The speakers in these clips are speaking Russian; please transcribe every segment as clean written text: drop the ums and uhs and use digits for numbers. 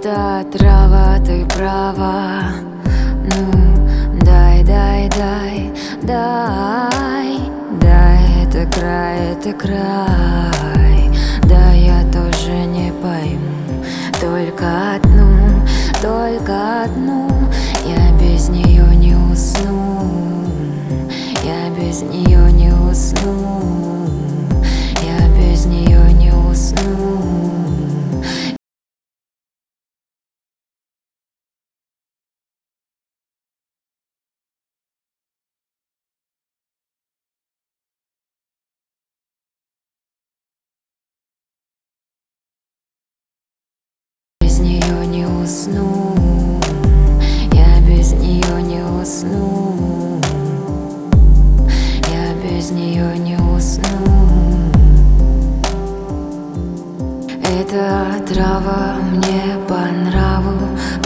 Это трава, ты права. Ну, дай, дай, дай, дай, дай, это край. Да, я тоже не пойму, только одну, я без нее не усну, я без нее не усну, я без нее не усну. Без нее не усну, я без нее не усну, я без нее не усну. Эта трава мне по нраву.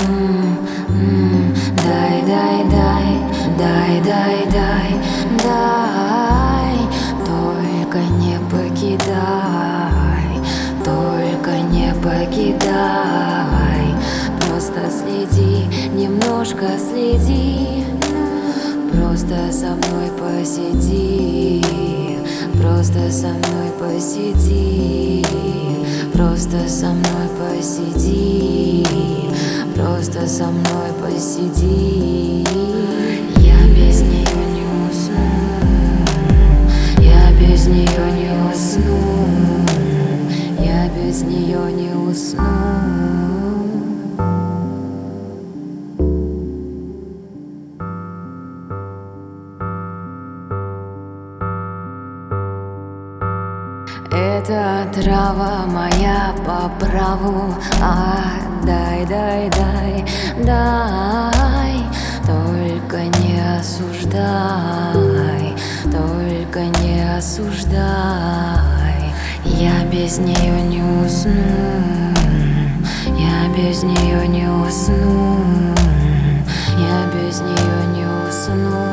Дай, дай, дай, дай, дай, дай, дай, только не покидай, только не покидай. Просто следи, немножко следи, просто со мной посиди, просто со мной посиди, просто со мной посиди, просто со мной посиди. Я без нее не усну, я без нее не усну, я без нее не усну. Это трава моя по праву, дай, дай, дай, дай, только не осуждай, только не осуждай. Я без нее не усну, я без нее не усну, я без нее не усну.